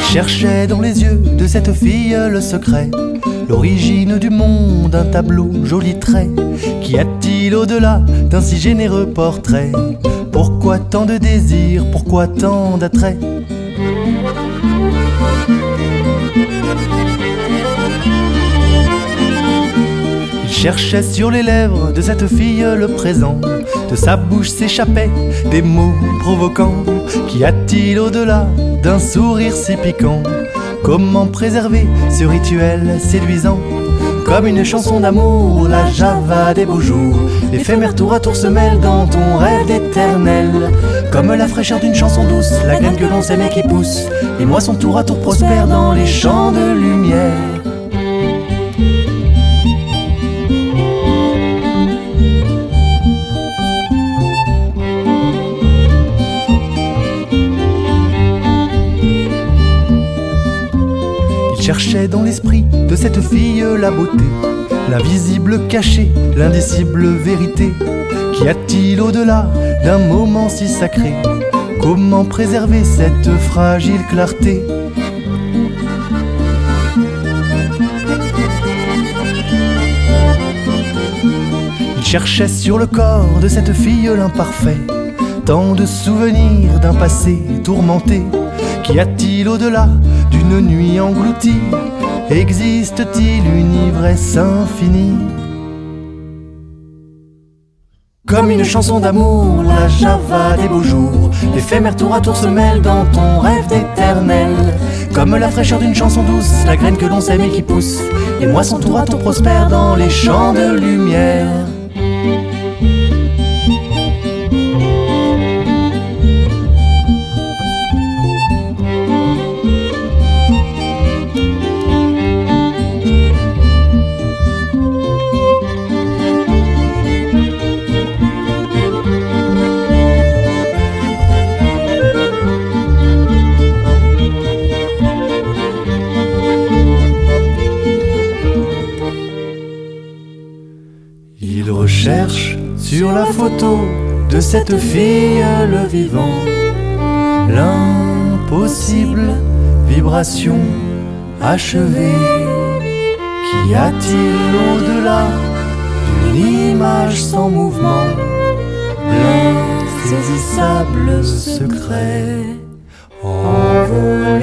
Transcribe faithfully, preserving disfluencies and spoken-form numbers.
Cherchait dans les yeux de cette fille le secret, l'origine du monde, un tableau, joli trait. Qu'y a-t-il au-delà d'un si généreux portrait? Pourquoi tant de désirs, pourquoi tant d'attrait? Il cherchait sur les lèvres de cette fille le présent, de sa bouche s'échappaient des mots provoquants. Qu'y a-t-il au-delà d'un sourire si piquant? Comment préserver ce rituel séduisant? Comme une chanson d'amour, la java des beaux jours, l'éphémère tour à tour se mêle dans ton rêve éternel. Comme la fraîcheur d'une chanson douce, la graine que l'on sème et qui pousse, les moissons tour à tour prospèrent dans les champs de lumière. Cherchait dans l'esprit de cette fille la beauté, l'invisible cachet, l'indicible vérité. Qu'y a-t-il au-delà d'un moment si sacré? Comment préserver cette fragile clarté? Il cherchait sur le corps de cette fille l'imparfait, tant de souvenirs d'un passé tourmenté. Qu'y a-t-il au-delà d'une nuit engloutie? Existe-t-il une ivresse infinie? Comme une chanson d'amour, la java des beaux jours, l'éphémère tour à tour se mêle dans ton rêve éternel. Comme la fraîcheur d'une chanson douce, la graine que l'on sème et qui pousse, les moissons tour à tour prospèrent dans les champs de lumière. Il recherche sur la photo de cette fille le vivant, l'impossible vibration achevée. Qu'y a-t-il au-delà d'une image sans mouvement, l'insaisissable secret envolé?